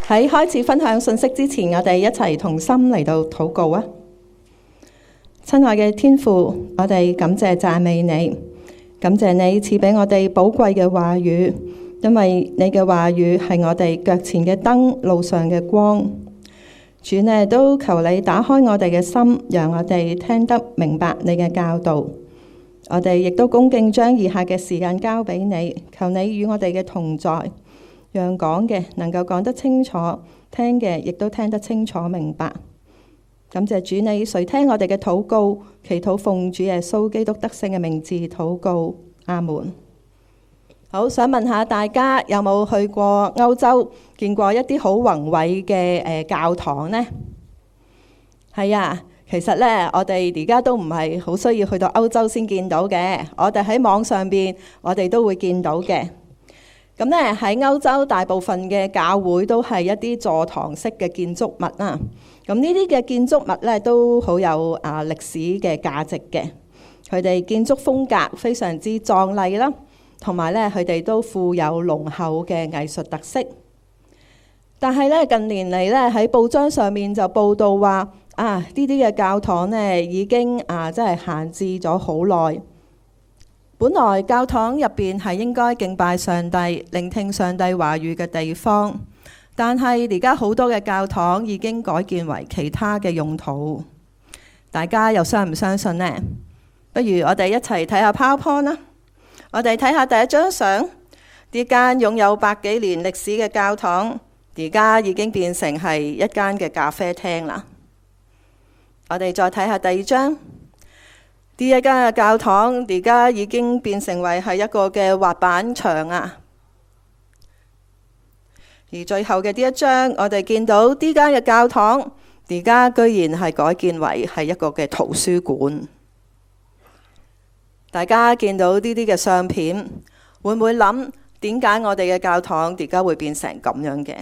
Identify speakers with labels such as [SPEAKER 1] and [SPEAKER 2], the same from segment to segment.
[SPEAKER 1] 喺開始分享信息之前，我哋一齊同心嚟到禱告啊！親愛嘅天父，我哋感謝讚美你，感謝你賜俾我哋寶貴嘅話語，因為你嘅話語係我哋腳前嘅燈，路上嘅光。主呢，都求你打開我哋嘅心，讓我哋聽得明白你嘅教導。我哋亦都恭敬將以下嘅時間交俾你，求你與我哋嘅同在，讓講嘅能夠講得清楚，聽嘅亦都聽得清楚明白。感謝主，你垂聽我哋嘅禱告，祈禱奉主耶穌基督得勝嘅名字禱告，阿門。好，想問下大家有冇去過歐洲，見過一啲好宏偉嘅教堂呢？係啊，其實呢，我哋而家都唔係好需要去到歐洲先見到嘅，我哋喺網上邊我哋都會見到嘅。咁呢，喺歐洲大部分嘅教會都係一啲座堂式嘅建築物啊。咁呢啲嘅建築物呢，都好有歷史嘅價值嘅，佢哋建築風格非常之壯麗啦。同埋咧，佢哋都富有濃厚嘅藝術特色。但係咧，近年嚟咧，喺報章上面就報道話呢啲嘅教堂呢已經真係閒置咗好耐。本來教堂入邊係應該敬拜上帝、聆聽上帝話語嘅地方，但係而家好多嘅教堂已經改建為其他嘅用途。大家又相唔相信呢？不如我哋一齊睇下 PowerPoint 啦。我哋睇下第一張相，呢間擁有100幾年歷史嘅教堂，而家已經變成係一間嘅咖啡廳啦。我哋再睇下第二張，呢一間嘅教堂而家已經變成為係一個嘅滑板場啊。而最後嘅呢一張，我哋見到呢間嘅教堂而家居然係改建為係一個嘅圖書館。大家見到呢啲嘅相片，會唔會諗點解我哋嘅教堂而家會變成咁樣嘅？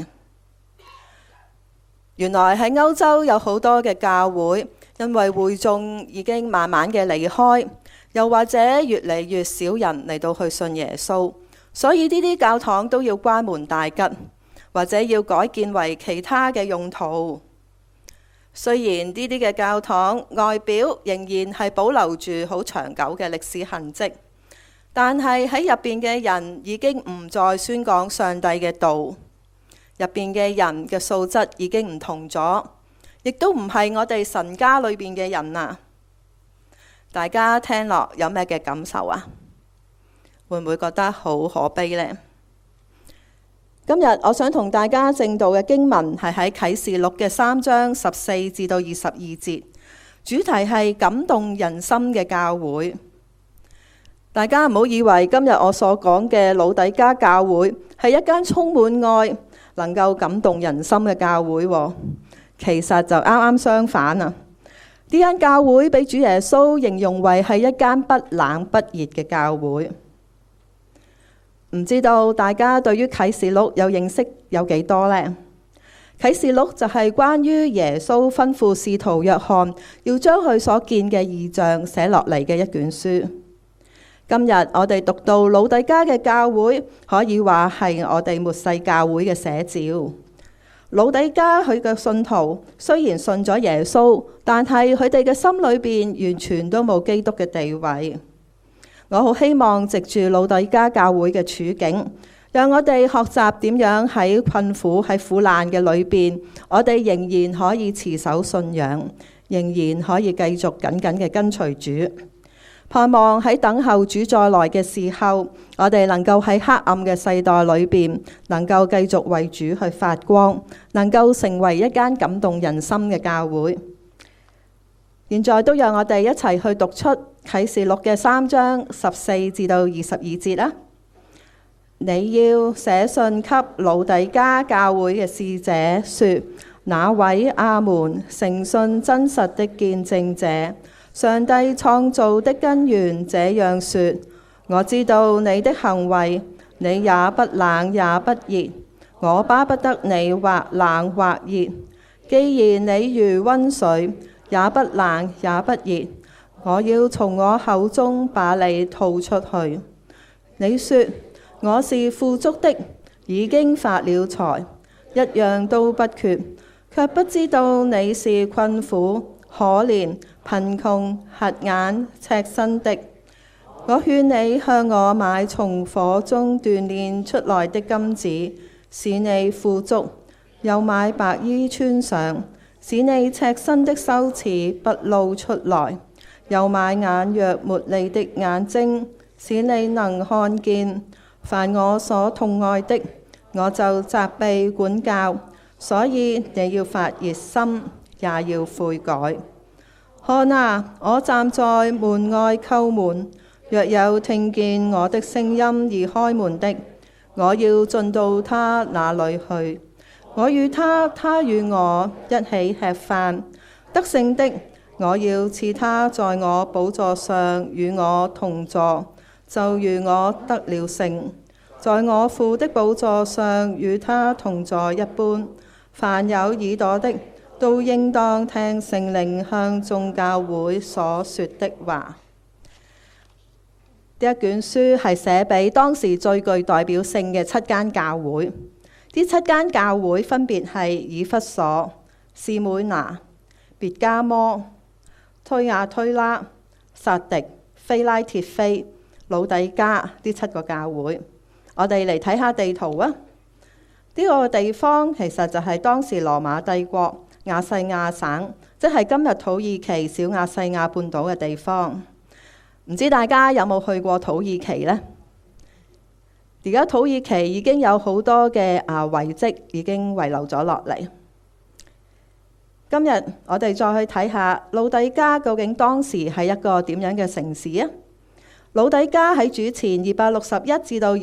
[SPEAKER 1] 原來喺歐洲有好多嘅教會，因為會眾已經慢慢嘅離開，又或者越嚟越少人嚟到去信耶穌，所以呢啲教堂都要關門大吉，或者要改建為其他嘅用途。雖然呢啲嘅教堂外表仍然係保留住好長久嘅歷史痕跡，但係喺入邊嘅人已經唔再宣講上帝嘅道，入邊嘅人嘅素質已經唔同咗，亦都唔係我哋神家裏邊嘅人啊！大家聽落有咩嘅感受啊？會唔會覺得好可悲呢？今日我想同大家證道嘅經文係喺啟示錄嘅3章14至到22節，主題係感動人心嘅教會。大家唔好以為今日我所講嘅老底嘉教會係一間充滿愛、能夠感動人心嘅教會，其實就啱啱相反啊！呢間教會俾主耶穌形容為係一間不冷不熱嘅教會。唔知道大家對於啟示錄有認識有幾多呢？啟示錄就係關於耶穌吩咐使徒約翰要將佢所見嘅異象寫落嚟嘅一卷書。今日我哋讀到老底嘉嘅教會，可以話係我哋末世教會嘅寫照。老底嘉佢嘅信徒雖然信咗耶穌，但係佢哋嘅心裏邊完全都冇基督嘅地位。我好希望藉住老底嘉教會嘅處境，讓我哋學習點樣喺困苦、喺苦難嘅裏邊，我哋仍然可以持守信仰，仍然可以繼續緊緊嘅跟隨主。盼望喺等候主再來嘅時候，我哋能夠喺黑暗嘅世代裏邊，能夠繼續為主去發光，能夠成為一間感動人心嘅教會。現在都讓我哋一齊去讀出啟示錄嘅3章14至到22節啦。你要寫信給老底嘉教會嘅使者說：那位阿門，誠信真實的見證者，上帝創造的根源這樣說：我知道你的行為，你也不冷也不熱，我巴不得你或冷或熱。既然你如溫水，也不冷也不熱，我要從我口中把你吐出去。你說我是富足的，已經發了財， 一樣都不缺，卻不知道你是困苦、可憐、貧窮、瞎眼、赤身的。我勸你向我買從火中鍛煉出來的金子，使你富足；又買白衣穿上，使你赤身的羞恥不露出來；又買眼藥抹你的眼睛，使你能看見。凡我所痛愛的，我就責備管教，所以你要發熱心，也要悔改。看啊，我站在門外叩門，若有聽見我的聲音而開門的，我要進到他那裏去，我與他，他與我一起吃飯。得勝的，我要賜他在我寶座上與我同坐，就如我得了勝，在我父的寶座上與他同坐一般。凡有耳朵的，都應當聽聖靈向眾教會所說的話。呢一卷書係寫俾當時最具代表性嘅7間教會。呢7間教會分別係以弗所、士每拿、別迦摩、推雅推拉、撒狄、非拉鐵非、老底嘉呢7個教會。我哋嚟睇下地圖啊！呢個地方其實就係當時羅馬帝國亞細亞省，即係今日土耳其小亞細亞半島嘅地方。唔知大家有冇去過土耳其呢？而家土耳其已經有好多嘅遺跡已經遺留咗落嚟。今日我哋再去睇下老底嘉究竟當時係一個點樣嘅城市啊？老底嘉喺主前261至到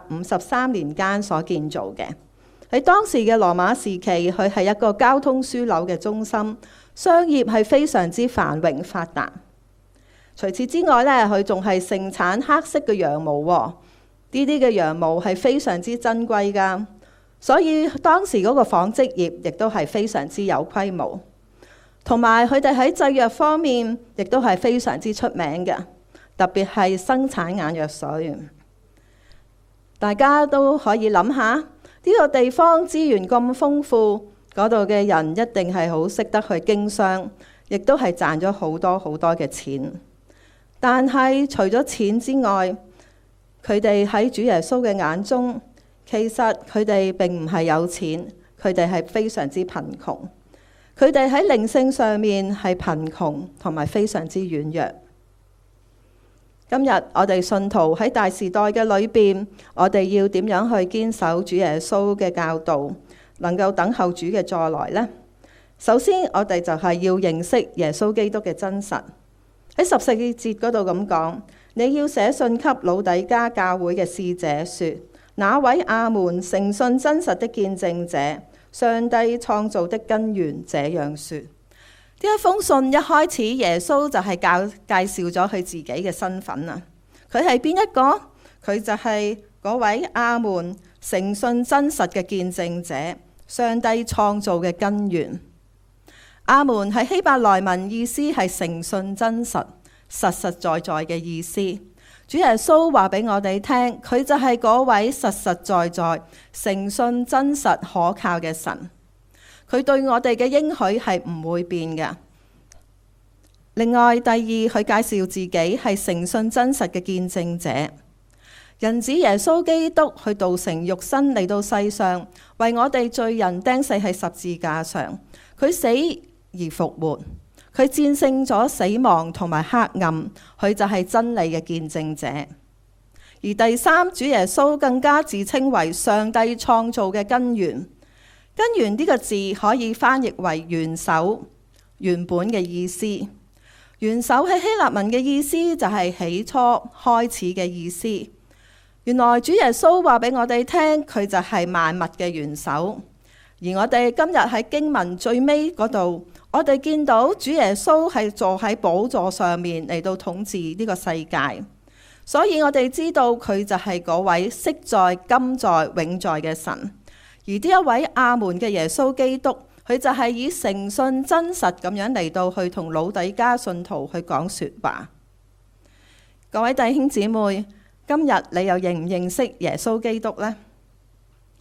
[SPEAKER 1] 253年間所建造嘅。喺當時嘅羅馬時期，佢係一個交通樞紐嘅中心，商業係非常之繁榮發達。除此之外咧，佢仲係盛產黑色嘅羊毛喎。呢啲嘅羊毛係非常之珍貴㗎，所以當時嗰個紡織業亦都係非常之有規模。同埋佢哋喺製藥方面亦都係非常之出名嘅，特別係生產眼藥水。大家都可以諗下，呢個地方資源咁豐富，嗰度嘅人一定係好識得去經商，亦都係賺咗好多好多嘅錢。但係除咗錢之外，佢哋喺主耶穌嘅眼中，其實佢哋並唔係有錢，佢哋係非常之貧窮。佢哋喺靈性上面係貧窮同埋非常之軟弱。今日我哋信徒喺大時代嘅裏邊，我哋要點樣去堅守主耶穌嘅教導，能夠等候主嘅再來呢？首先，我哋就係要認識耶穌基督嘅真實。喺14節嗰度咁講，你要寫信給老底嘉教會嘅使者說，那位阿門誠信真實的見證者，上帝創造的根源這樣說。呢一封信一開始，耶穌就係介紹咗佢自己嘅身份啊。佢係邊一個？佢就係嗰位阿門誠信真實嘅見證者，上帝創造嘅根源。阿門係希伯來文意思係誠信真實、實實在在嘅意思。主耶穌話俾我哋聽，佢就係嗰位實實在在、誠信真實可靠嘅神。佢對我哋嘅應許係唔會變嘅。另外，第二，佢介紹自己係誠信真實嘅見證者。人子耶穌基督去道成肉身嚟到世上，為我哋罪人釘死喺十字架上。佢死而復活，佢戰勝咗死亡同埋黑暗，佢就係真理嘅見證者。而第三，主耶穌更加自稱為上帝創造嘅根源。根源呢個字可以翻譯為元首、原本嘅意思。元首喺希臘文嘅意思就係起初、開始嘅意思。原來主耶穌話俾我哋聽，佢就係萬物嘅元首。而我哋今日喺經文最尾嗰度，我哋見到主耶穌係坐喺寶座上面嚟到統治呢個世界。所以我哋知道佢就係嗰位昔在、今在、永在嘅神。而呢一位阿門嘅耶穌基督，佢就係以誠信真實咁樣嚟到去同老底嘉信徒去講說話。各位弟兄姊妹，今日你又認唔認識耶穌基督呢？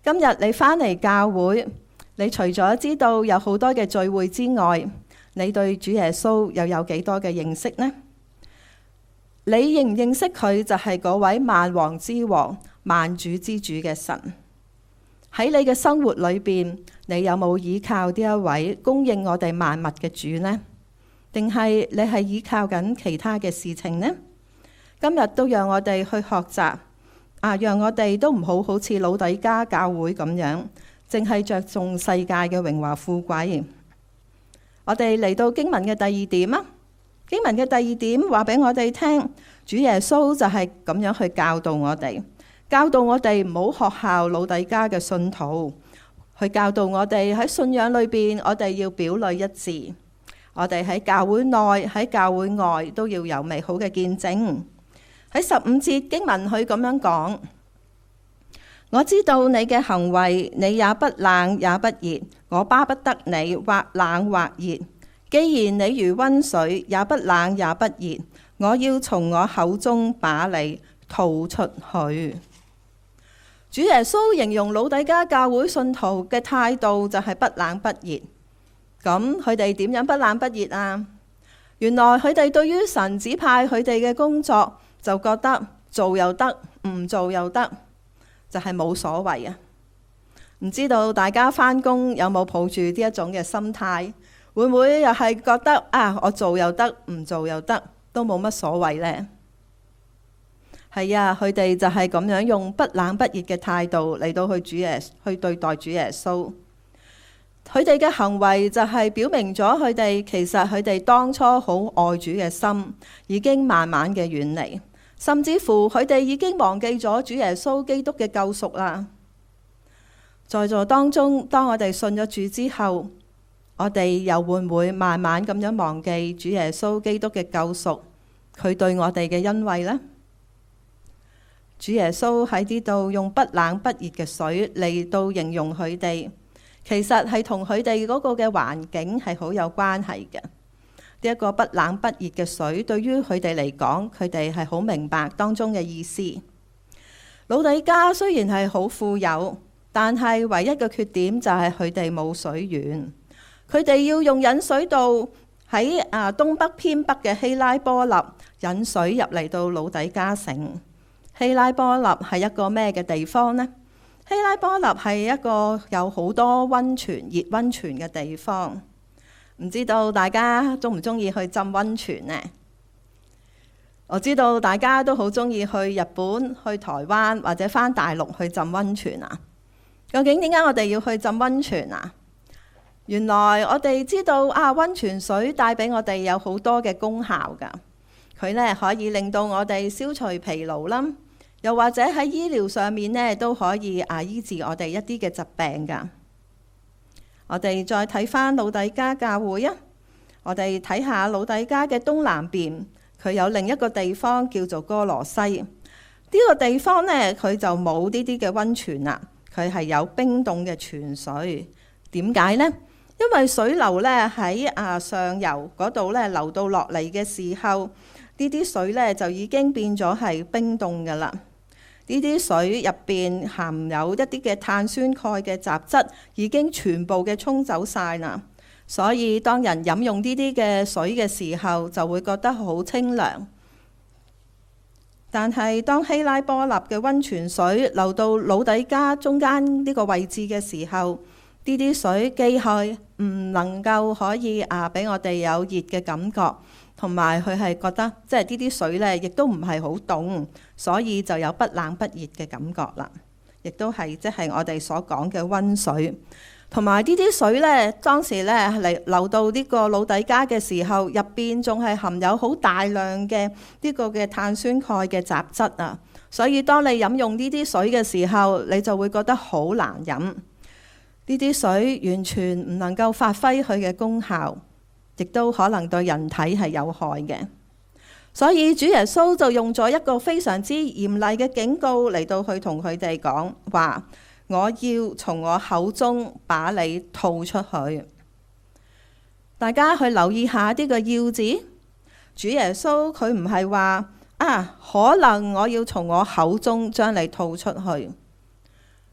[SPEAKER 1] 今日你返嚟教會，你除咗知道有好多嘅聚會之外，你對主耶穌又有幾多嘅認識呢？你認唔認識佢就係嗰位萬王之王、萬主之主嘅神？喺你嘅生活裏邊，你有冇依靠呢一位供應我哋萬物嘅主呢？定係你係依靠緊其他嘅事情呢？今日都讓我哋去學習，讓我哋都唔好好似老底嘉教會咁樣，淨係着重世界嘅榮華富貴。我哋嚟到經文嘅第二點啊，經文嘅第二點話俾我哋聽，主耶穌就係咁樣去教導我哋，教導我哋唔好學效老底嘉嘅信徒，去教導我哋喺信仰裏邊，我哋要表裏一致，我哋喺教會內喺教會外都要有美好嘅見證。喺15節經文佢咁樣講，我知道你嘅行為，你也不冷也不熱，我巴不得你或冷或熱。既然你如溫水，也不冷也不熱，我要從我口中把你吐出去。主耶穌形容老底嘉教會信徒嘅態度就係不冷不熱。咁佢哋點樣不冷不熱啊？原來佢哋對於神指派佢哋嘅工作，就覺得做又得，唔做又得，就係冇所謂啊！唔知道大家返工有冇抱住呢一種嘅心態？會唔會又係覺得我做又得，唔做又得，都冇乜所謂呢？係啊，佢哋就係咁樣用不冷不熱嘅態度嚟到去對待主耶穌。佢哋嘅行為就係表明咗其實佢哋當初好愛主嘅心已經慢慢嘅遠離。甚至乎佢哋已經忘記咗主耶穌基督嘅救贖啦。在座當中，當我哋信咗主之後，我哋又會唔會慢慢咁樣忘記主耶穌基督嘅救贖，佢對我哋嘅恩惠呢？主耶穌喺呢度用不冷不熱嘅水嚟到形容佢哋，其實係同佢哋嗰個嘅環境係好有關係嘅。呢一個不冷不熱嘅水，對於佢哋嚟講，佢哋係好明白當中嘅意思。老底嘉雖然係好富有，但係唯一嘅缺點就係佢哋冇水源。佢哋要用引水道喺東北偏北嘅希拉波立引水入嚟到老底嘉城。希拉波立係一個咩嘅地方呢？希拉波立係一個有好多溫泉、熱溫泉嘅地方。唔知道大家中唔中意去浸溫泉呢？我知道大家都好中意去日本、去台灣或者返大陸去浸溫泉啊。究竟點解我哋要去浸溫泉啊？原來我哋知道溫泉水帶俾我哋有好多嘅功效㗎。佢呢可以令到我哋消除疲勞啦，又或者喺醫療上面呢都可以醫治我哋一啲嘅疾病㗎。我哋再睇返老底嘉教會啊，我哋睇下老底嘉嘅東南邊，佢有另一個地方叫做哥羅西。呢個地方呢，佢就冇呢啲嘅溫泉啦，佢係有冰凍嘅泉水。點解呢？因為水流呢喺上游嗰度呢流到落嚟嘅時候，呢啲水呢就已經變咗係冰凍㗎啦。呢啲水入邊含有一啲嘅碳酸鈣嘅雜質，已經全部嘅沖走晒啦。所以當人飲用呢啲嘅水嘅時候，就會覺得好清涼。但係當希拉波立嘅溫泉水流到老底嘉中間呢個位置嘅時候，呢啲水既係唔能夠可以俾我哋有熱嘅感覺。同埋佢係覺得即係呢啲水呢，亦都唔係好凍，所以就有不冷不熱嘅感覺啦。亦都係即係我哋所講嘅溫水。同埋呢啲水呢，當時呢嚟流到呢個老底嘉嘅時候，入邊仲係含有好大量嘅呢個嘅碳酸鈣嘅雜質啊。所以當你飲用呢啲水嘅時候，你就會覺得好難飲。呢啲水完全唔能夠發揮佢嘅功效。亦都可能對人體係有害嘅，所以主耶穌就用咗一個非常之嚴厲嘅警告嚟到去同佢哋講話，我要從我口中把你吐出去。大家去留意下呢個要字，主耶穌佢唔係話可能我要從我口中將你吐出去。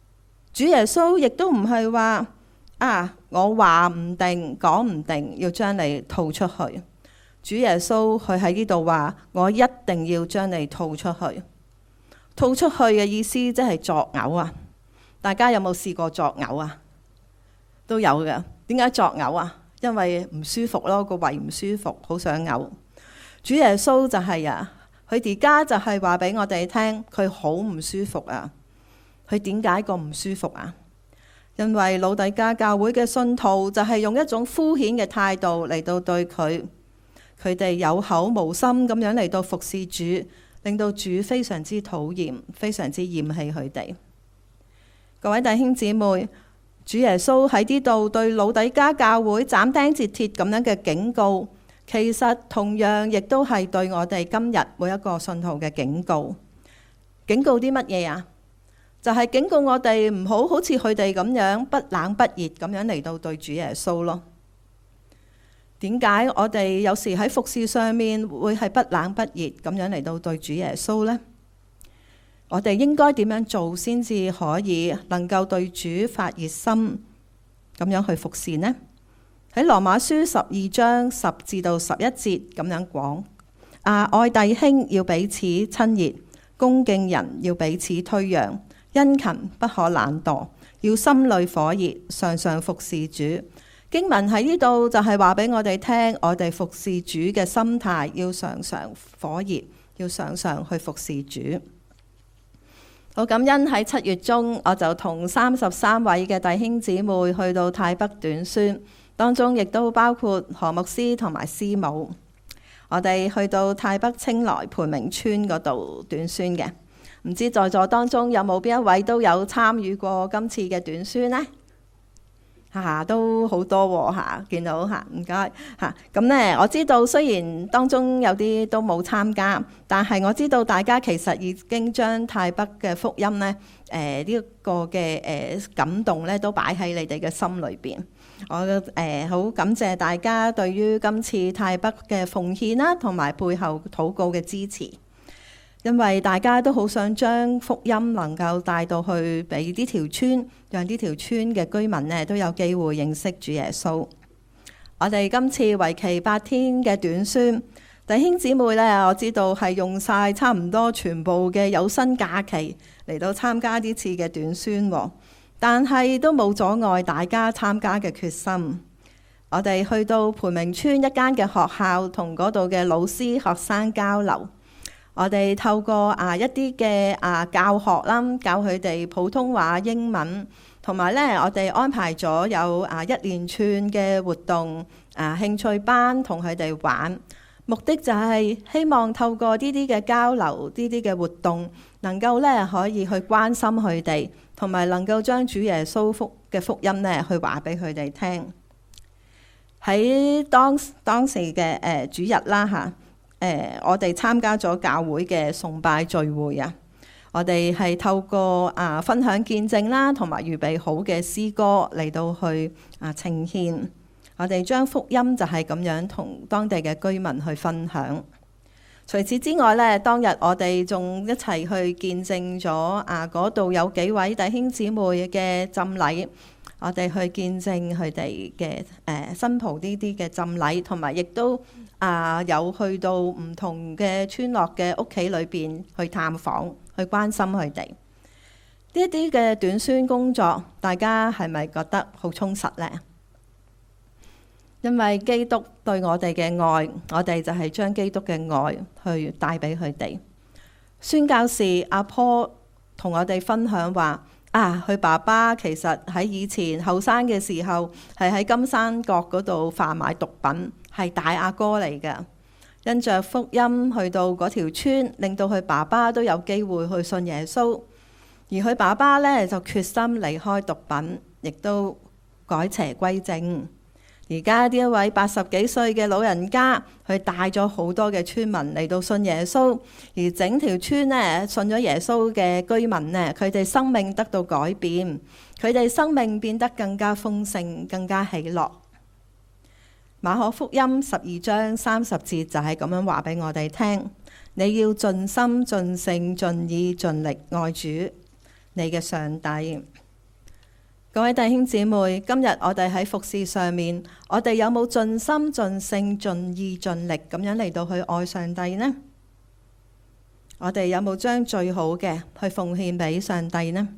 [SPEAKER 1] 主耶穌亦都唔係話我話唔定講唔定要將你吐出去。主耶穌佢喺呢度話，我一定要將你吐出去。吐出去嘅意思即係作嘔啊！大家有冇試過作嘔啊？都有嘅。點解作嘔啊？因為唔舒服咯，個胃唔舒服，好想嘔。主耶穌就係佢而家就係話俾我哋聽，佢好唔舒服啊！佢點解個唔舒服啊？因為老底嘉教會嘅信徒就係用一種敷衍嘅態度嚟到對佢哋有口無心咁樣嚟到服侍主，令到主非常之討厭，非常之厭棄佢哋。各位弟兄姊妹，主耶穌喺呢度對老底嘉教會斬釘截鐵咁樣嘅警告，其實同樣亦都係對我哋今日每一個信徒嘅警告。警告啲乜嘢啊？就係警告我哋唔好好似佢哋咁樣不冷不熱咁樣嚟到對主耶穌咯。點解我哋有時喺服侍上面會係不冷不熱咁樣嚟到對主耶穌呢？我哋應該點樣做先至可以能夠對主發熱心咁樣去服侍呢？喺羅馬書12章10至到11節咁樣講，愛弟兄要彼此親熱，恭敬人要彼此推讓，殷勤不可懶惰，要心裏火熱，常常服侍主。經文喺呢度就係話俾我哋聽，我哋服侍主嘅心態要常常火熱，要常常去服侍主。好感恩喺7月中，我就同33位嘅弟兄姊妹去到泰北短宣，當中亦都包括何牧師同埋師母。我哋去到泰北清萊培明村嗰度短宣嘅，唔知在座當中有冇邊一位都有參與過今次嘅短宣呢？都好多喎，見到唔該咁呢，我知道雖然當中有啲都冇參加，但係我知道大家其實已經將泰北嘅福音呢，呢個嘅感動呢都擺喺你哋嘅心裏邊。我好感謝大家對於今次泰北嘅奉獻啦，同埋背後禱告嘅支持。因為大家都好想將福音能夠帶到去俾呢條村，讓呢條村嘅居民呢都有機會認識主耶穌。我哋今次為期8天嘅短宣，弟兄姊妹呢，我知道係用晒差唔多全部嘅有薪假期嚟到參加呢次嘅短宣，但係都冇阻礙大家參加嘅決心。我哋去到培明村一間嘅學校，同嗰度嘅老師、學生交流。我哋透過一啲嘅教學啦，教佢哋普通話、英文，同埋咧我哋安排咗有一連串嘅活動、興趣班同佢哋玩，目的就係希望透過呢啲嘅交流、呢啲嘅活動，能夠咧可以去關心佢哋，同埋能夠將主耶穌嘅福音咧去話俾佢哋聽。喺當時嘅主日啦我哋參加咗教會嘅崇拜聚會啊！我哋係透過分享見證啦，同埋預備好嘅詩歌嚟到去呈獻。我哋將福音就係咁樣同當地嘅居民去分享。除此之外呢，當日我哋仲一齊去見證咗嗰度有幾位弟兄姊妹嘅浸禮。我哋去見證佢哋嘅新蒲呢啲嘅浸禮，同埋亦都有去到唔同嘅村落嘅屋企裏邊去探訪，去關心佢哋。呢一啲嘅短宣工作，大家係咪覺得好充實呢？因為基督對我哋嘅愛，我哋就係將基督嘅愛去帶俾佢哋。宣教士阿坡同我哋分享話，佢爸爸其實喺以前後生嘅時候係喺金山角嗰度販賣毒品，係大阿哥嚟㗎。因着福音去到嗰條村，令到佢爸爸都有機會去信耶穌，而佢爸爸呢，就決心離開毒品，亦都改邪歸正。而家呢一位80幾歲嘅老人家，佢帶咗好多嘅村民嚟到信耶穌，而整條村呢，信咗耶穌嘅居民呢，佢哋生命得到改變，佢哋生命變得更加豐盛，更加喜樂。馬可福音12章30節就係咁樣話俾我哋聽：你要盡心、盡性、盡意、盡力愛主，你嘅上帝。 各位弟兄姊妹，今日我哋喺服事上面，我哋有冇盡心盡性盡意盡力咁樣嚟到去愛上帝呢？我哋有冇將最好嘅去奉獻俾上帝呢？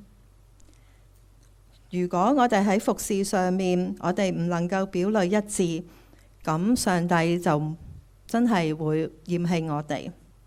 [SPEAKER 1] 如果我哋喺服事上面，我哋唔能夠表裏一致，咁上帝就真係會厭棄我哋。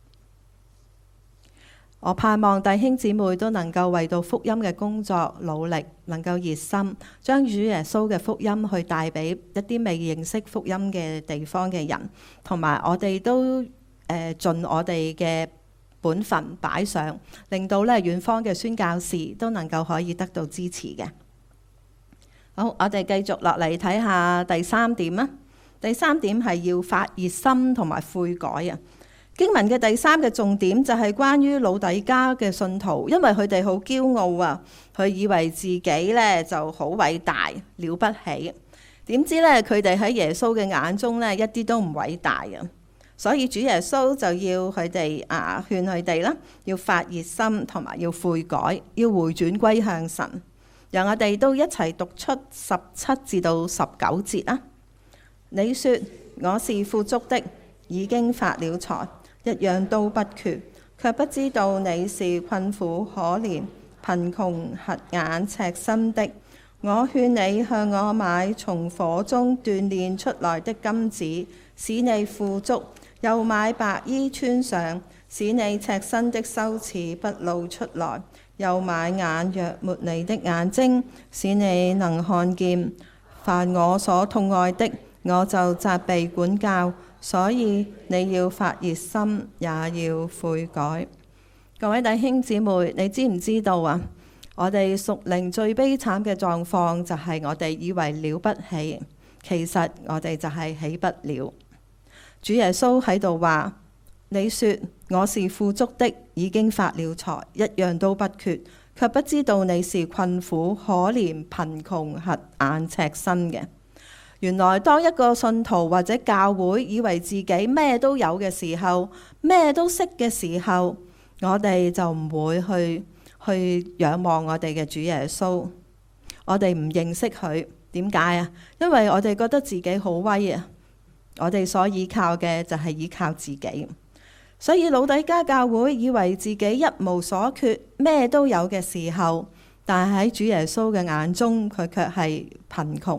[SPEAKER 1] 我盼望弟兄姊妹都能夠為到福音嘅工作努力，能夠熱心，將主耶穌嘅福音去帶俾一啲未認識福音嘅地方嘅人，同埋我哋都盡我哋嘅本分擺上，令到咧遠方嘅宣教士都能夠可以得到支持嘅。好，我哋繼續落嚟睇下第三點啊。第三點係要發熱心同埋悔改啊。經文嘅第三個重點就係關於老底嘉嘅信徒，因為佢哋好驕傲啊，佢以為自己咧就好偉大了不起，點知咧佢哋喺耶穌嘅眼中咧一啲都唔偉大啊。所以主耶穌就要佢哋勸佢哋啦，要發熱心同埋要悔改，要回轉歸向神。讓我哋都一齊讀出17至到19節啊。你說我是富足的，已經發了財，一樣都不缺，卻不知道你是困苦可憐、貧窮瞎眼赤身的。我勸你向我買從火中鍛煉出來的金子，使你富足；又買白衣穿上，使你赤身的羞恥不露出來；又買眼藥抹你的眼睛，使你能看見。凡我所痛愛的，我就責備管教。所以你要發熱心，也要悔改。各位弟兄姊妹，你知唔知道啊？我哋屬靈最悲慘嘅狀況就係我哋以為了不起，其實我哋就係起不了。主耶穌喺度話：你說我是富足的，已經發了財，一樣都不缺，卻不知道你是困苦、可憐、貧窮、瞎眼、赤身嘅。原來當一個信徒或者教會以為自己咩都有嘅時候，咩都識嘅時候，我哋就唔會去仰望我哋嘅主耶穌。我哋唔認識佢，點解啊？因為我哋覺得自己好威啊！我哋所依靠嘅就係依靠自己。所以老底嘉教會以為自己一無所缺，咩都有嘅時候，但係喺主耶穌嘅眼中，佢卻係貧窮。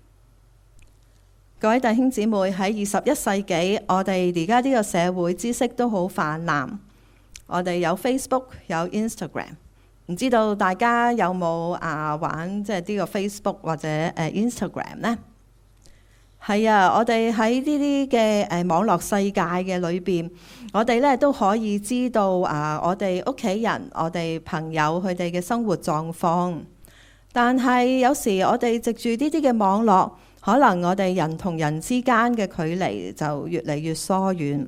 [SPEAKER 1] 各位弟兄姊妹，喺21世紀，我哋而家呢個社會知識都好泛濫，我哋有 Facebook 有 Instagram， 唔知道大家有冇玩即係呢個 Facebook 或者Instagram 呢？係啊，我哋喺呢啲嘅網絡世界嘅裏邊，我哋咧都可以知道我哋屋企人、我哋朋友佢哋嘅生活狀況。但係有時我哋藉住呢啲嘅網絡，可能我哋人同人之間嘅距離就越嚟越疏遠。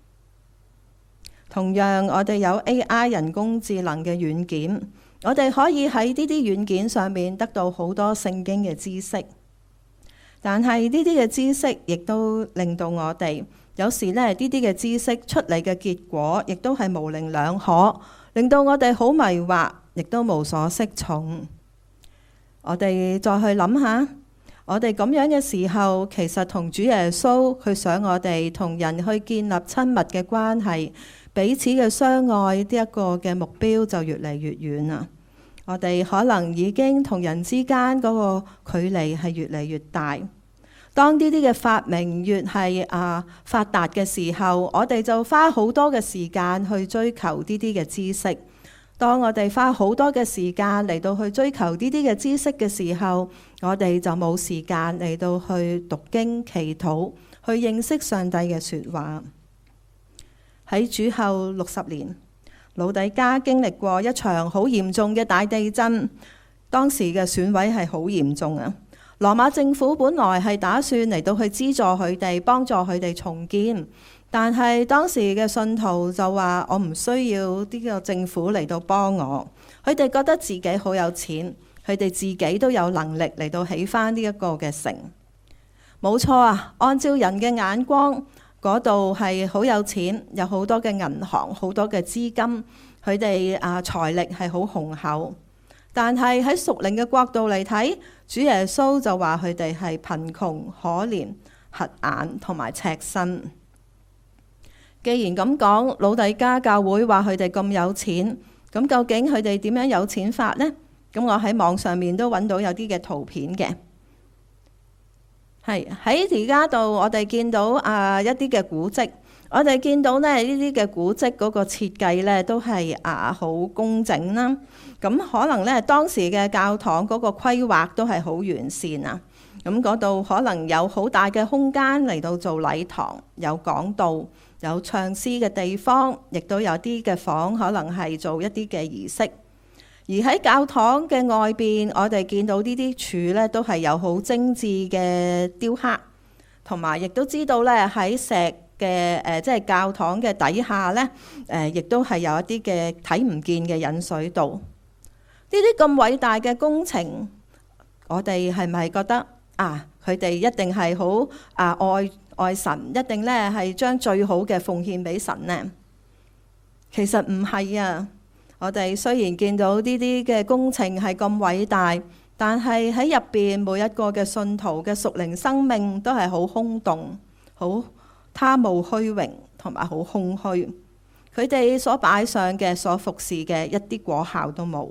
[SPEAKER 1] 同樣，我哋有 AI 人工智能嘅軟件，我哋可以喺呢啲軟件上面得到好多聖經嘅知識。但係呢啲嘅知識亦都令到我哋有時呢啲嘅知識出嚟嘅結果，亦都係模棱兩可，令到我哋好迷惑，亦都無所適從。我哋再去諗下。我哋咁樣嘅時候，其實同主耶穌佢想我哋同人去建立親密嘅關係，彼此嘅相愛呢一個嘅目標就越嚟越遠啦。我哋可能已經同人之間嗰個距離係越嚟越大。當呢啲嘅發明越係發達嘅時候，我哋就花好多嘅時間去追求呢啲嘅知識。當我哋花好多嘅時間嚟到去追求呢啲嘅知識嘅時候，我哋就冇時間嚟到去讀經祈禱，去認識上帝嘅說話。喺主後60年，老底嘉經歷過一場好嚴重嘅大地震，當時嘅損毀係好嚴重啊！羅馬政府本來係打算嚟到去資助佢哋，幫助佢哋重建。但係當時嘅信徒就話：我唔需要呢個政府嚟到幫我。佢哋覺得自己好有錢，佢哋自己都有能力嚟到起返呢一個嘅城。冇錯啊！按照人嘅眼光，嗰度係好有錢，有好多嘅銀行，好多嘅資金，佢哋財力係好雄厚。 但係喺屬靈嘅角度嚟睇，主耶穌就話佢哋係貧窮、可憐、瞎眼同埋赤身。既然咁講，老底嘉教會話佢哋咁有錢，咁究竟佢哋點樣有錢法呢？咁我喺網上面都揾到有啲嘅圖片嘅。係喺而家度，我哋見到一啲嘅古蹟，我哋見到呢啲嘅古蹟嗰個設計呢都係好工整啦。咁可能呢當時嘅教堂嗰個規劃都係好完善啊。咁嗰度可能有好大嘅空間嚟到做禮堂，有講道，有唱詩嘅地方，亦都有啲嘅房可能係做一啲嘅儀式。而喺教堂嘅外邊，我哋見到呢啲柱咧都係有好精緻嘅雕刻，同埋亦都知道咧喺石嘅即係教堂嘅底下咧亦都係有一啲嘅睇唔見嘅引水道。呢啲咁偉大嘅工程，我哋係咪覺得佢哋一定係好愛神，一定咧係將最好嘅奉獻俾神呢？其實唔係啊！我哋雖然見到呢啲嘅工程係咁偉大，但係喺入邊每一個嘅信徒嘅屬靈生命都係好空洞，好貪慕虛榮，同埋好空虛。佢哋所擺上嘅、所服侍嘅，一啲果效都冇。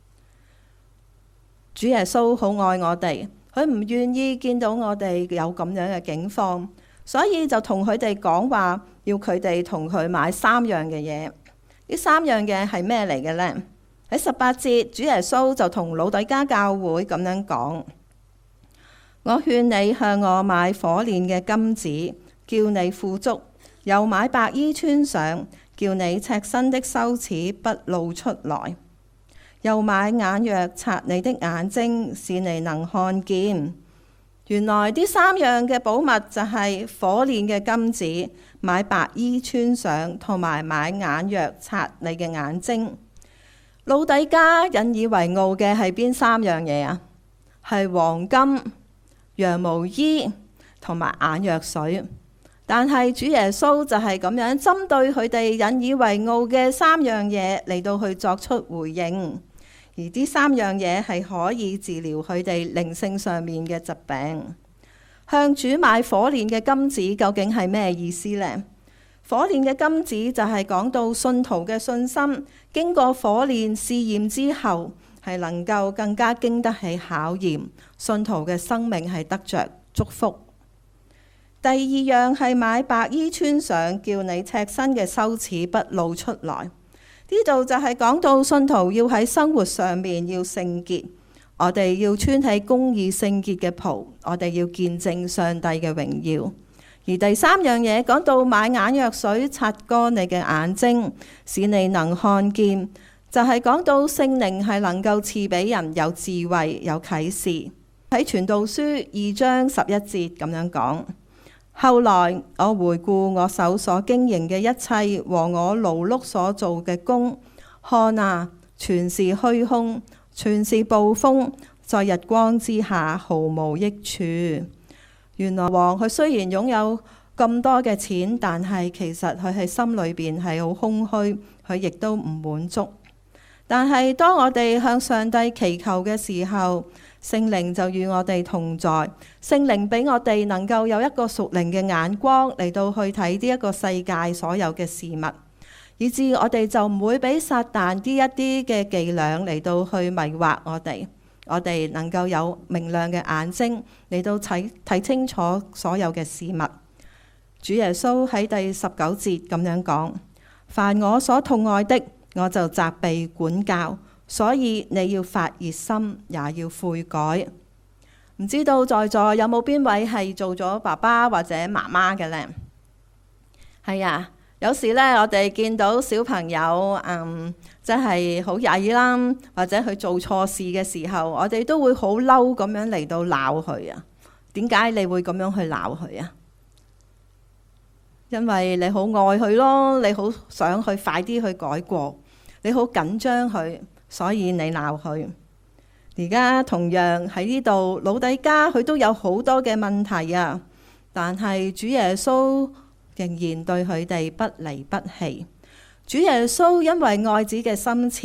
[SPEAKER 1] 主耶穌好愛我哋，佢唔願意見到我哋有咁樣嘅境況，所以就同佢哋講話，要佢哋同佢買3樣嘅嘢。呢3樣嘅係咩嚟嘅呢？喺18節，主耶穌就同老底嘉教會咁樣講：我勸你向我買火煉嘅金子，叫你富足；又買白衣穿上，叫你赤身的羞恥不露出來；又買眼藥擦你的眼睛，使你能看見。原來呢3樣嘅寶物就係火煉嘅金子、買白衣穿上，同埋買眼藥擦你嘅眼睛。老底嘉引以為傲嘅係邊3樣嘢啊？係黃金、羊毛衣同埋眼藥水。但係主耶穌就係咁樣針對佢哋引以為傲嘅3樣嘢嚟到去作出回應。而呢3樣嘢係可以治療佢哋靈性上面嘅疾病。向主買火煉嘅金子究竟係咩意思呢？火煉嘅金子就係講到信徒嘅信心經過火煉試驗之後，係能夠更加經得起考驗，信徒嘅生命係得着祝福。第2樣係買白衣穿上，叫你赤身嘅羞恥不露出來。呢度就係講到信徒要喺生活上面要聖潔，我哋要穿起公義聖潔嘅袍，我哋要見證上帝嘅榮耀。而第3樣嘢講到買眼藥水擦乾你嘅眼睛，使你能看見，就係講到聖靈係能夠賜俾人有智慧、有啟示。喺傳道書2章11節咁樣講。後來我回顧我手所經營嘅一切和我勞碌所做嘅工，看啊，全是虛空，全是捕風，在日光之下毫無益處。原來王佢雖然擁有咁多嘅錢，但係其實佢喺心裏邊係好空虛，佢亦都唔滿足。但係當我哋向上帝祈求嘅時候，聖靈就與我哋同在，聖靈俾我哋能夠有一個屬靈嘅眼光嚟到去睇呢一個世界所有嘅事物，以致我哋就唔會俾撒旦呢一啲嘅伎倆嚟到去迷惑我哋。我哋能夠有明亮嘅眼睛嚟到睇清楚所有嘅事物。主耶穌喺第19節咁樣講：凡我所痛愛的，我就責備管教。所以你要發熱心，也要悔改。唔知道在座有冇邊位係做咗爸爸或者媽媽嘅呢？係啊，有時呢，我哋見到小朋友即係好曳啦，或者佢做錯事嘅時候，我哋都會好嬲咁樣嚟到鬧佢啊。點解你會咁樣去鬧佢啊？因為你好愛佢咯，你好想佢快啲去改過，你好緊張佢。所以你鬧佢。而家同樣喺呢度，老底嘉佢都有好多嘅問題啊，但係主耶穌仍然對佢哋不離不棄。主耶穌因為愛子嘅深切，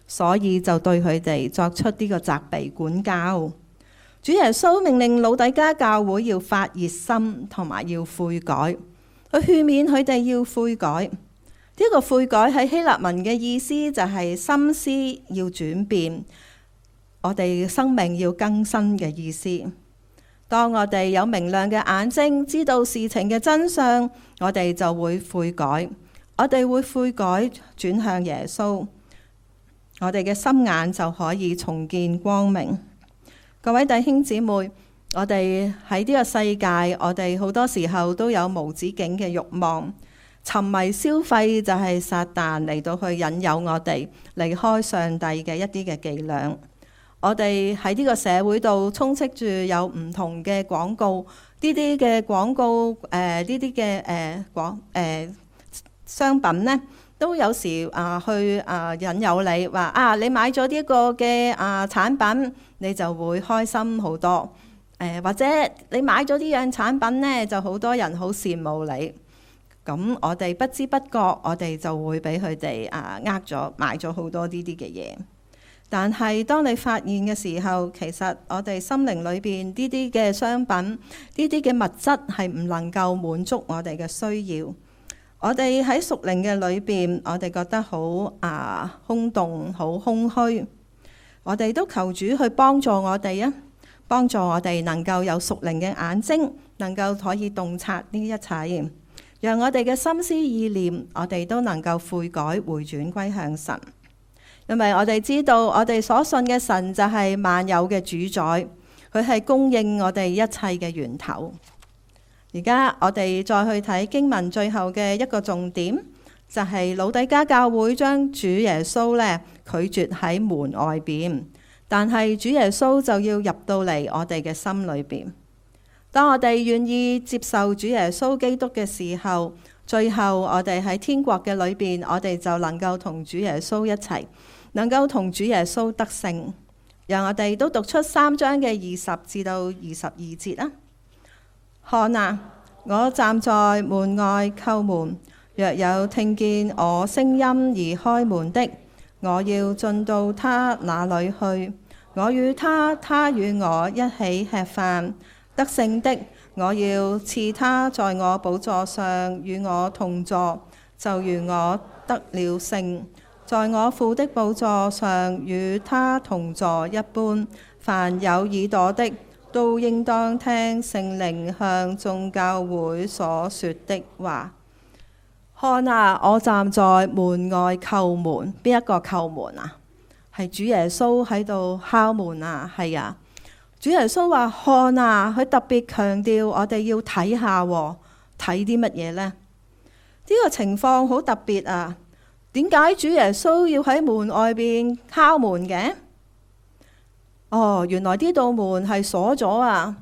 [SPEAKER 1] 所以就對佢哋作出呢個責備管教。主耶穌命令老底嘉教會要發熱心，同埋要悔改，佢勸勉佢哋要悔改。呢個悔改喺希臘文嘅意思就係心思要轉變，我哋生命要更新嘅意思。當我哋有明亮嘅眼睛，知道事情嘅真相，我哋就會悔改。我哋會悔改，轉向耶穌，我哋嘅心眼就可以重見光明。各位弟兄姊妹，我哋喺呢個世界，我哋好多時候都有無止境嘅慾望。沉迷消費就係撒旦嚟到去引誘我哋離開上帝嘅一啲嘅伎倆。我哋喺呢個社會度充斥住有唔同嘅廣告，呢啲嘅廣告呢啲嘅商品呢，都有時去引誘你話你買咗呢個嘅產品，你就會開心好多。或者你買咗呢樣產品呢，就好多人好羨慕你。咁我哋不知不覺，我哋就會俾佢哋咗買咗好多呢啲嘅嘢。但係當你發現嘅時候，其實我哋心靈裏邊呢啲嘅商品，呢啲嘅物質係唔能夠滿足我哋嘅需要。我哋喺屬靈嘅裏邊，我哋覺得好空洞、好空虛。我哋都求主去幫助我哋啊，幫助我哋能夠有屬靈嘅眼睛，能夠可以洞察呢一切。讓我哋嘅心思意念，我哋都能夠悔改回轉歸向神，因為我哋知道我哋所信嘅神就係萬有嘅主宰，佢係供應我哋一切嘅源頭。而家我哋再去睇經文最後嘅一個重點，就係老底嘉教會將主耶穌咧拒絕喺門外邊，但係主耶穌就要入到嚟我哋嘅心裏邊。當我哋願意接受主耶穌基督嘅時候，最後我哋喺天國嘅裏邊，我哋就能夠同主耶穌一齊，能夠同主耶穌得勝。讓我哋都讀出3章嘅20至到22節啊！看啊，我站在門外叩門，若有聽見我聲音而開門的，我要進到他那裏去，我與他，他與我一起吃飯。得勝的，我要賜他在我寶座上與我同坐，就如我得了勝，在我父的寶座上與他同坐一般。凡有耳朵的，都應當聽聖靈向眾教會所說的話。看啊，我站在門外叩門。邊一個叩門啊？係主耶穌喺度敲門啊！係啊！主耶穌話看啊，佢特別強調我哋要睇下，睇啲乜嘢呢？呢個情況好特別啊！點解主耶穌要喺門外邊敲門嘅？哦，原來呢道門係鎖咗啊！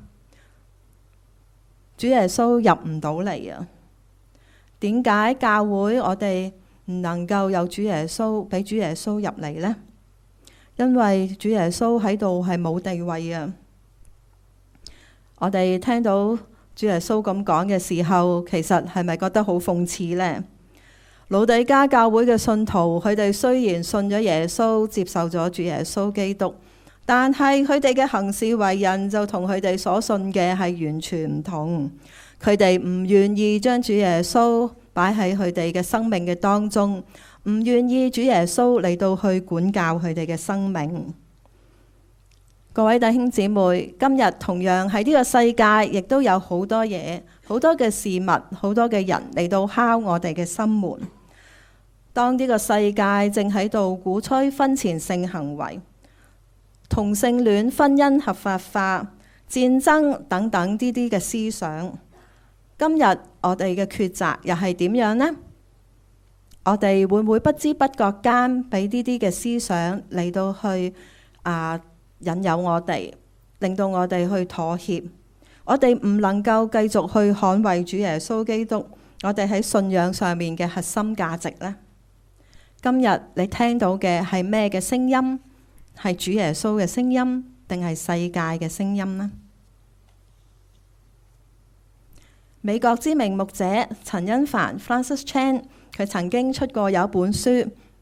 [SPEAKER 1] 主耶穌入唔到嚟啊！點解教會我哋唔能夠有主耶穌，俾主耶穌入嚟呢？因為主耶穌喺度係冇地位啊！我哋聽到主耶穌咁講嘅時候，其實係咪覺得好諷刺呢？老底嘉教會嘅信徒，佢哋雖然信咗耶穌，接受咗主耶穌基督，但係佢哋嘅行事為人就同佢哋所信嘅係完全唔同。佢哋唔願意將主耶穌擺喺佢哋嘅生命嘅當中，唔願意主耶穌嚟到去管教佢哋嘅生命。各位弟兄姊妹，今日同樣喺呢個世界，亦都有好多嘢、好多嘅事物、好多嘅人嚟到敲我哋嘅心門。當呢個世界正喺度鼓吹婚前性行為、同性戀婚姻合法化、戰爭等等呢啲嘅思想，今日我哋嘅抉擇又係點樣呢？我哋會唔會不知不覺間俾呢啲嘅思想嚟到去引誘我哋，令到我哋去妥協？我哋唔能夠繼續去捍衛主耶穌基督，我哋喺信仰上面嘅核心價值呢？今日你聽到嘅係咩嘅聲音？係主耶穌嘅聲音，定係世界嘅聲音呢？美國知名牧者陳恩凡 Francis Chan， 佢曾經出過有一本書，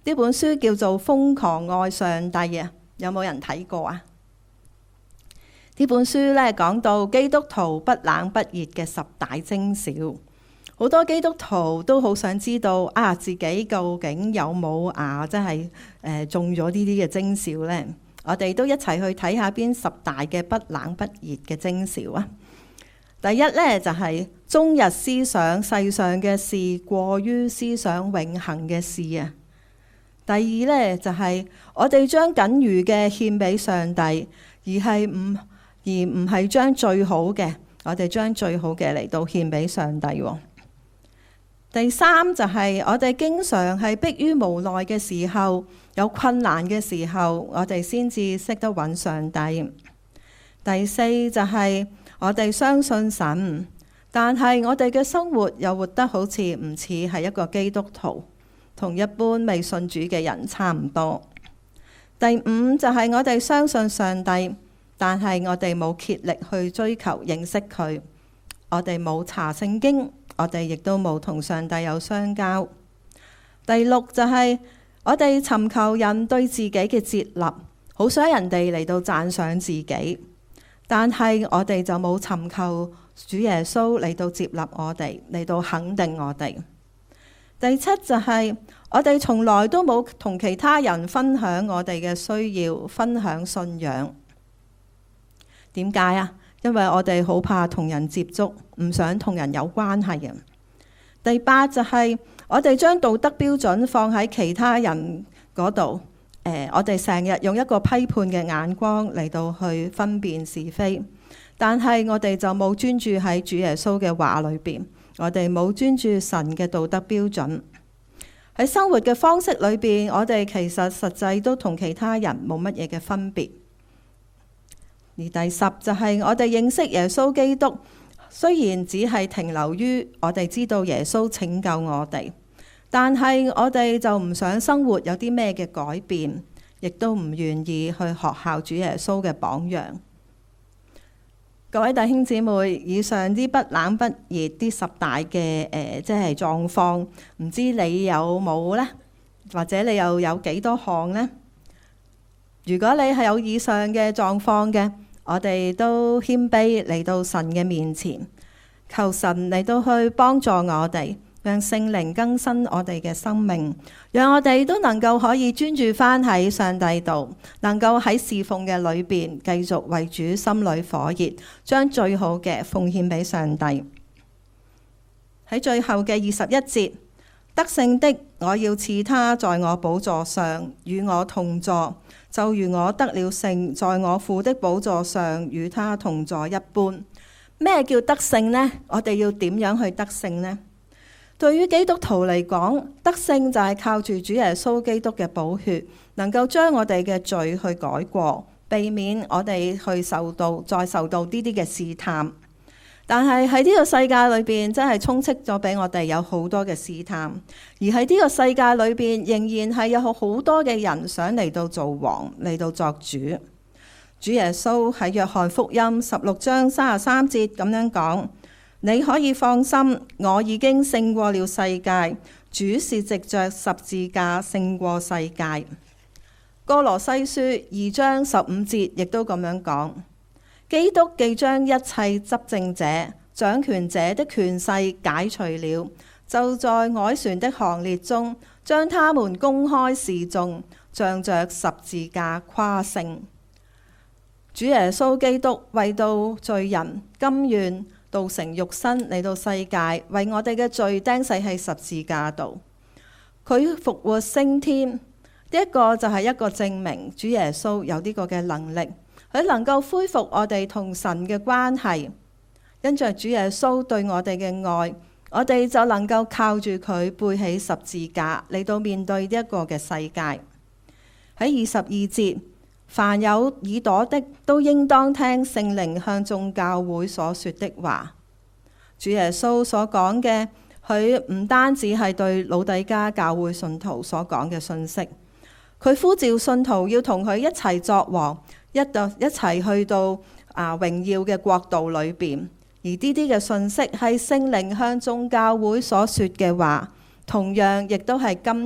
[SPEAKER 1] 呢本書叫做《瘋狂愛上帝》啊，有冇人睇過啊？呢本書咧講到基督徒不冷不熱嘅10大徵兆，好多基督徒都好想知道啊，自己究竟有冇真係中咗呢啲嘅徵兆呢？我哋都一齊去睇下邊10大嘅不冷不熱嘅徵兆啊！第一咧就係終日思想世上嘅事，過於思想永恆嘅事啊！第二咧就係我哋將僅餘嘅獻俾上帝，而唔係將最好嘅，我哋將最好嘅嚟到獻俾上帝。第三就係我哋經常係迫於無奈嘅時候，有困難嘅時候，我哋先至識得揾上帝。第四就係我哋相信神，但係我哋嘅生活又活得好似唔似係一個基督徒，同一般未信主嘅人差唔多。第五就係我哋相信上帝，但係我哋冇竭力去追求認識佢，我哋冇查聖經，我哋亦都冇同上帝有相交。第六就係我哋尋求人對自己嘅接納，好想人哋嚟到讚賞自己，但係我哋就冇尋求主耶穌嚟到接納我哋，嚟到肯定我哋。第七就係我哋從來都冇同其他人分享我哋嘅需要，分享信仰。點解啊？因為我哋好怕同人接觸，唔想同人有關係嘅。第八就係我哋將道德標準放喺其他人嗰度，我哋成日用一個批判嘅眼光嚟到去分辨是非，但係我哋就冇專注喺主耶穌嘅話裏邊，我哋冇專注神嘅道德標準。喺生活嘅方式裏邊，我哋其實實際都同其他人冇乜嘢嘅分別。而第十就係我哋認識耶穌基督，雖然只係停留於我哋知道耶穌拯救我哋，但係我哋就唔想生活有啲咩嘅改變，亦都唔願意去學效主耶穌嘅榜樣。各位弟兄姊妹，以上啲不冷不熱啲10大嘅即係狀況，唔知你有冇呢？或者你又有幾多項呢？如果你係有以上嘅狀況嘅，我哋都謙卑嚟到神嘅面前，求神嚟到去幫助我哋，讓聖靈更新我哋嘅生命，讓我哋都能夠可以專注翻喺上帝度，能夠喺侍奉嘅裏邊繼續為主心裏火熱，將最好嘅奉獻俾上帝。喺最後嘅21節，得勝的，我要賜他在我寶座上與我同坐，就如我得了勝，在我父的寶座上與他同坐一般。咩叫得勝呢？我哋要點樣去得勝呢？對於基督徒嚟講，得勝就係靠住主耶穌基督嘅寶血，能夠將我哋嘅罪去改過，避免我哋去再受到呢啲嘅試探。但係喺呢個世界裏邊，真係充斥咗俾我哋有好多嘅試探，而喺呢個世界裏邊，仍然係有好多嘅人想嚟到做王，嚟到作主。主耶穌喺約翰福音16章33節咁樣講：你可以放心，我已經勝過了世界。主是藉着十字架勝過世界。歌羅西書2章15節亦都咁樣講。基督既將一切執政者、掌權者的權勢解除了，就在凱旋的行列中，將他們公開示眾，仗着十字架誇勝。主耶穌基督為到罪人，甘願道成肉身嚟到世界，為我哋嘅罪釘死喺十字架度。佢復活升天，呢一個就係一個證明，主耶穌有呢個嘅能力。佢能夠恢復我哋同神嘅關係，因着主耶穌對我哋嘅愛，我哋就能夠靠住佢背起十字架嚟到面對呢一個嘅世界。喺22節，凡有耳朵的都應當聽聖靈向眾教會所說的話。主耶穌所講嘅，佢唔單止係對老底嘉教會信徒所講嘅信息，佢呼召信徒要同佢一齊作王。一齊去到榮耀嘅國度裏邊，而呢啲嘅信息係聖靈向眾教會所說嘅話，同樣亦都係今日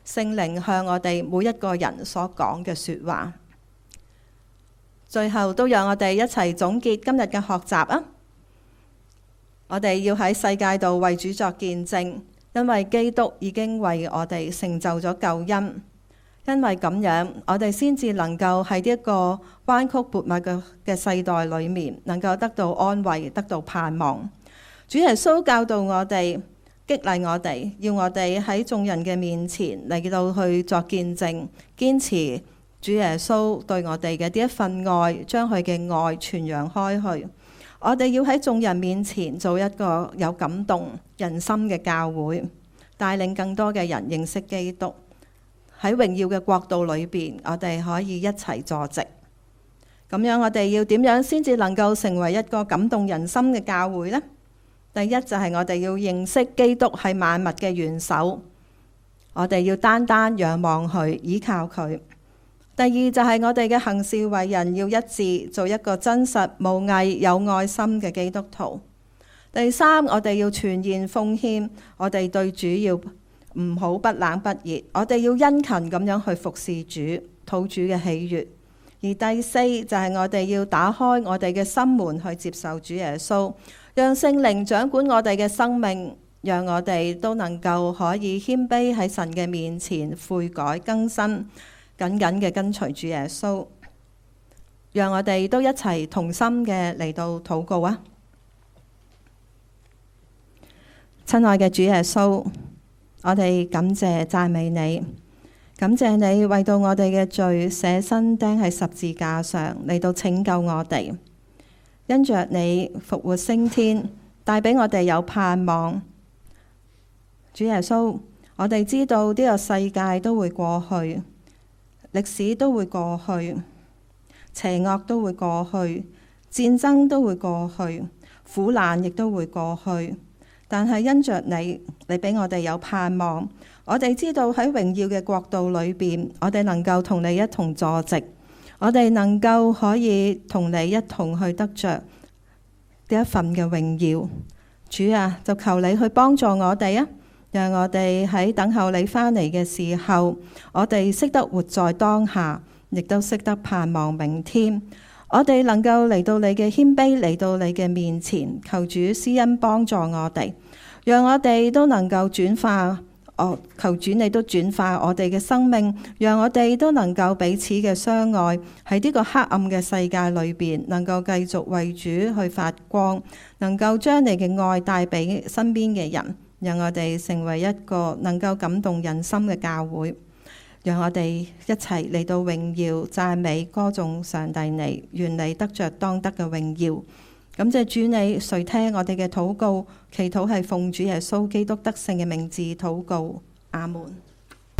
[SPEAKER 1] 聖靈向我哋每一個人所講嘅說話。最後都讓我哋一齊總結今日嘅學習啊！我哋要喺世界度為主作見證，因為基督已經為我哋成就咗救恩。因為咁樣，我哋先至能夠喺呢一個彎曲悖謬嘅世代裏面，能夠得到安慰，得到盼望。主耶穌教導我哋，激勵我哋，要我哋喺眾人嘅面前嚟到去作見證，堅持主耶穌對我哋嘅呢一份愛，將佢嘅愛傳揚開去。我哋要喺眾人面前做一個有感動人心嘅教會，帶領更多嘅人認識基督。喺榮耀嘅國度裏邊，我哋可以一齊坐席。咁樣我哋要點樣先至能夠成為一個感動人心嘅教會呢？第一就係我哋要認識基督係萬物嘅元首，我哋要單單仰望佢，依靠佢。第二就係我哋嘅行事為人要一致，做一個真實無偽有愛心嘅基督徒。第三，我哋要全然奉獻，我哋對主要唔好不冷不熱，我哋要殷勤咁樣去服侍主，討主嘅喜悅。而第四就係我哋要打開我哋嘅心門去接受主耶穌，讓聖靈掌管我哋嘅生命，讓我哋都能夠可以謙卑喺神嘅面前悔改更新，緊緊嘅跟隨主耶穌。讓我哋都一齊同心嘅嚟到禱告啊！親愛嘅主耶穌，我哋感謝讚美你，感謝你為到我哋嘅罪捨身釘喺十字架上嚟到拯救我哋，因着你復活升天，帶俾我哋有盼望。主耶穌，我哋知道呢個世界都會過去，歷史都會過去，邪惡都會過去，戰爭都會過去，苦難亦都會過去。但係因着你俾我哋有盼望，我哋知道喺榮耀嘅國度裏邊，我哋能夠同你一同坐席，我哋能夠可以同你一同去得着呢一份嘅榮耀。主啊，就求你去幫助我哋啊，讓我哋喺等候你返嚟嘅時候，我哋識得活在當下，亦都識得盼望明天。我哋能夠嚟到你嘅謙卑，嚟到你嘅面前，求主施恩幫助我哋，讓我哋都能夠轉化，求主你都轉化我哋嘅生命，讓我哋都能夠彼此嘅相愛，喺呢個黑暗嘅世界裏邊，能夠繼續為主去發光，能夠將你嘅愛帶俾身邊嘅人，讓我哋成為一個能夠感動人心嘅教會。讓我哋一齊嚟到榮耀、讚美、歌頌上帝你，願你得着當得嘅榮耀。感謝主你垂聽我哋嘅禱告，祈禱係奉主耶穌基督得勝嘅名字禱告，阿門。